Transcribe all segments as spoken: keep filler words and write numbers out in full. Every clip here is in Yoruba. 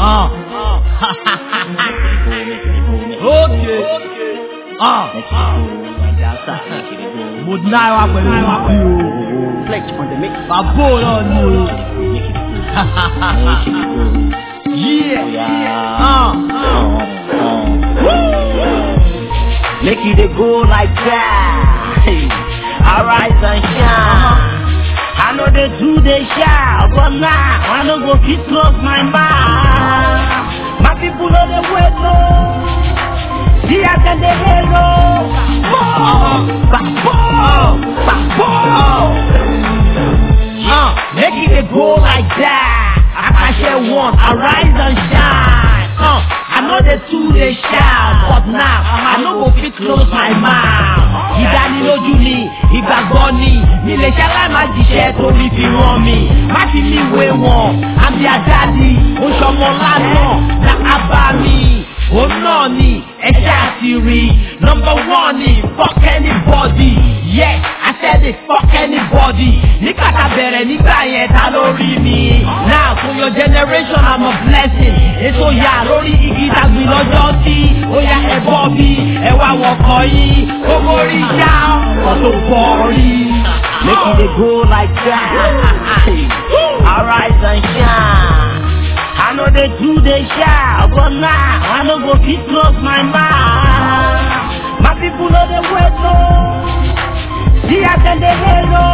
Uh. Okay. Uh. Mo deny wa pẹ̀lú ìwádìí o. Bàbá náà ni o. Yeah. Uh. Make it a go like that. Arise and shine. I know they do they shout, but now I don't go fit close my mouth. My people know the way go. See I can the hero. Uh, make it a go like that. I can share one. Arise and shine. Uh, I know the two they shout, but now I no go fit close my mouth. Ìdánilójú ni, ìgbàgbọ́ ni, mi lè ṣaláì má jíṣẹ́ torí fi rán mi. Má fi mi wé wọn, àbí àjáde, oṣù ọmọ lásán, na àbá mi. Òun náà ni ẹ̀ṣẹ́ àti rí. Number one ni fuck anybody. Yes, I said it, fuck anybody. Nígbà tá bẹ̀rẹ̀ nígbà yẹn ta ló rí mi. Now for your generation I'm a blessing. Ètò yà lórí igi tàgbìn lọ́jọ́ tí ó yá ẹ̀bọ́ bí ẹ̀wà wọ̀kọ̀ yìí. Owó rí já ọ̀tọ̀ bọ̀ rí. Make it go like that. Arise and shine. I know they do they shout, but now I no go fit close my mouth. My people know the way go. See I can the hero.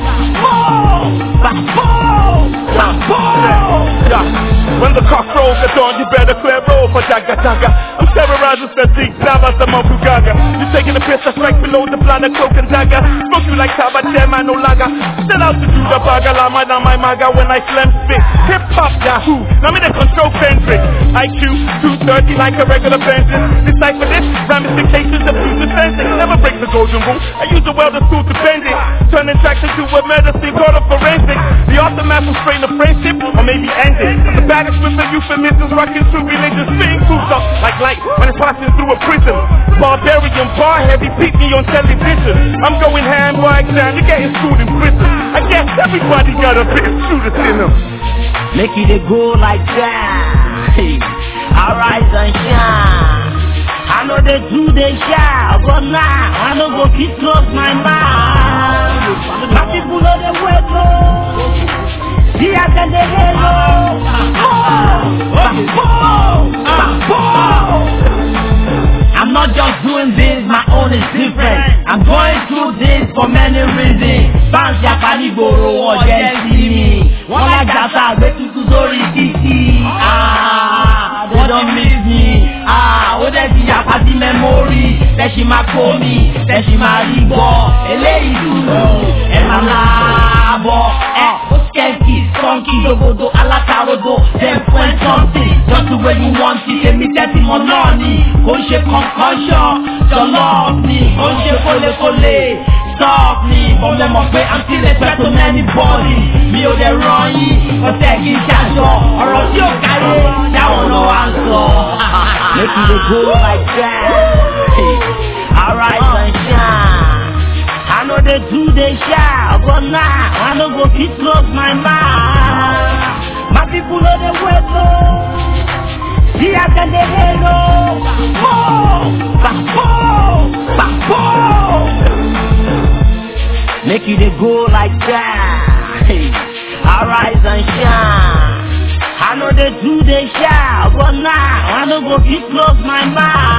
When the cock crows at dawn, you better clear road for Jaga Jaga. I'm terrorizing fatigue, now as a Mokugaga. You taking a piss, I strike below the blind and cloak and dagger. Smoke you like Taba Chairman, no lager. Set out to do the baga, lama down my maga when I slam spit. Hip hop, Yahoo, now me the control centric. I Q two thirty like a regular Benson. Decipher this, ramifications of true defensive. Never break the golden rule, I use the welder tool to bend it. Turning tracks into a medicine called a forensic. The aftermath will strain a friendship, or maybe end it. The bag is with the euphemisms, rocking to religious being cooped up like light when it's passing through a prism. Barbarian bar heavy, beat me on television. I'm going ham like down, you're getting screwed in prison. I guess everybody got a bit of Judas in them. Make it a go like that. Arise and shine. I know they do they shout, but now I no go fit close my mouth. My people know the way go. See I can the hero. I'm not just doing this, my own is different. I'm going through this for many reasons. Bounce ya panigoro or just see me. One like that I wait to sorry titi. Ah, they don't miss me. Ah, oh they see ya party memory. Then she ma call me, then she ma ribo. Eléyìí dúró, ẹ ma láàbọ̀. Eh, ó skẹ́kì, skọ́nkì, yògòdò, alátarodo. Then point something, just the way you want it. Èmi tẹ́tí mọ náà ni, kò ń ṣe concussion. Your love me, kò ń ṣe kólékólé. Stop me, but mo mọ̀ pé I'm still a threat to anybody. Mi ò dẹ̀ ràn yín, ọ̀sẹ̀ kì í ṣàjọ. Ọ̀rọ̀ tí ò káyé, dáwọn lọ wá ń sọ. Make it go like that. Arise and shine. I know they do they shout, but now I no go fit close my mouth. My people know the way go. See I can the hero. Make it go like that. Arise and shine. I know they do they shout, but now I no go fit close my mouth.